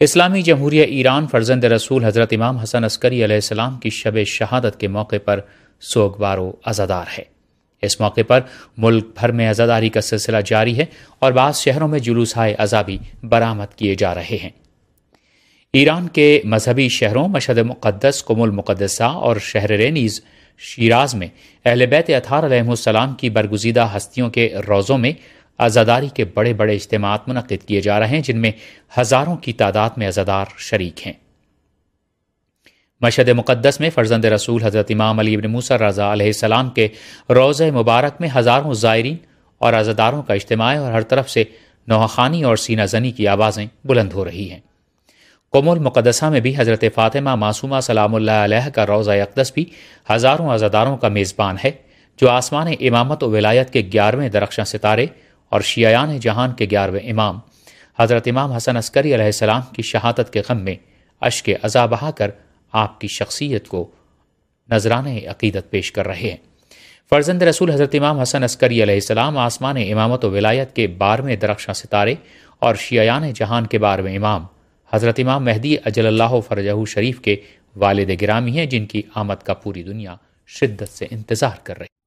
اسلامی جمہوریہ ایران فرزند رسول حضرت امام حسن عسکری علیہ السلام کی شب شہادت کے موقع پر سوگوار و عزادار ہے۔ اس موقع پر ملک بھر میں عزاداری کا سلسلہ جاری ہے اور بعض شہروں میں جلوس‌ہائے عزا بھی برآمد کیے جا رہے ہیں۔ ایران کے مذہبی شہروں مشہد مقدس، قم المقدسہ اور شہر نیز شیراز میں اہل بیت اطہار علیہم السلام کی برگزیدہ ہستیوں کے روضوں میں عزاداری کے بڑے بڑے اجتماعات منعقد کیے جا رہے ہیں، جن میں ہزاروں کی تعداد میں عزادار شریک ہیں۔ مشہد مقدس میں فرزند رسول حضرت امام علی بن موسیٰ رضا علیہ السلام کے روضہ مبارک میں ہزاروں زائرین اور عزاداروں کا اجتماع ہے اور ہر طرف سے نوحہ اور سینہ زنی کی آوازیں بلند ہو رہی ہیں۔ قم المقدسہ میں بھی حضرت فاطمہ معصومہ سلام اللہ علیہ کا روضہ اقدس بھی ہزاروں عزاداروں کا میزبان ہے، جو آسمان امامت و ولایت کے 11ویں درخشاں ستارے اور شیعان جہان کے 11ویں امام حضرت امام حسن عسکری علیہ السلام کی شہادت کے غم میں اشک عزا بہا کر آپ کی شخصیت کو نذرانہ عقیدت پیش کر رہے ہیں۔ فرزند رسول حضرت امام حسن عسکری علیہ السلام آسمان امامت و ولایت کے 12ویں درخشاں ستارے اور شیعان جہان کے 12ویں امام حضرت امام مہدی اجل اللہ فرجہ شریف کے والد گرامی ہیں، جن کی آمد کا پوری دنیا شدت سے انتظار کر رہی ہے۔